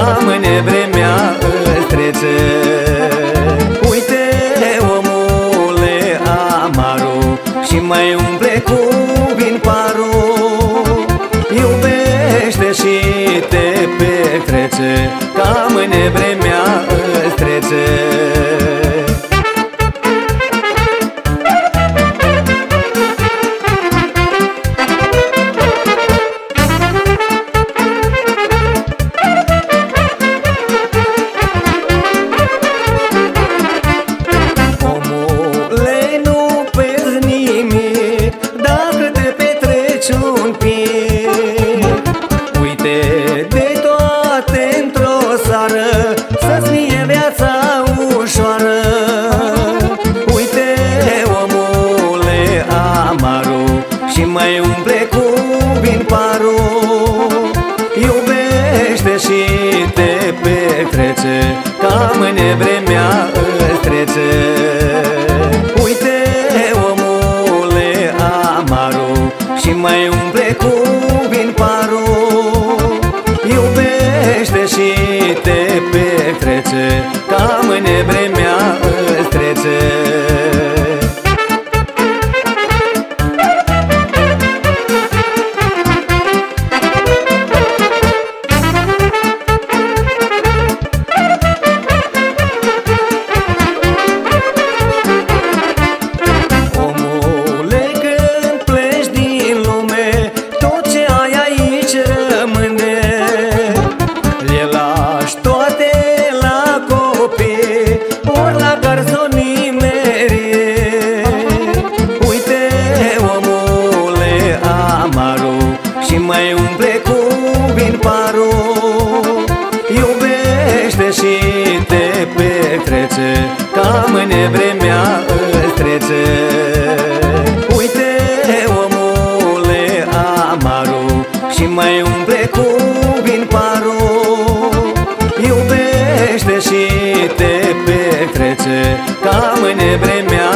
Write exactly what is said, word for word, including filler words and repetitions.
ca mâine vremea îți trece. Uite, omule, amarul și mai umple cu vin parul. Iubește și te petrece, ca mâine vremea îți trece. Să-ți fie viața ușoară. Uite, omule, amarul și mai umple cu vin parul. Iubește și te petrece, ca mâine vremea îți trece. Uite, omule, amarul și mai umple cu vin parul. Iubește și te petrece, ca mâine vremea îți trece. Omule, când pleci din lume, tot ce ai aici rămâne. Le lași toate la copii, ori la garsonii merie. Uite, omule, amarul și mai umple cu vin parul. Iubește și te petrece, ca mâine vremea îți trece. Uite, omule, amarul și mai umple cu vin parul. Iubește și te petrece, ca mâine vremea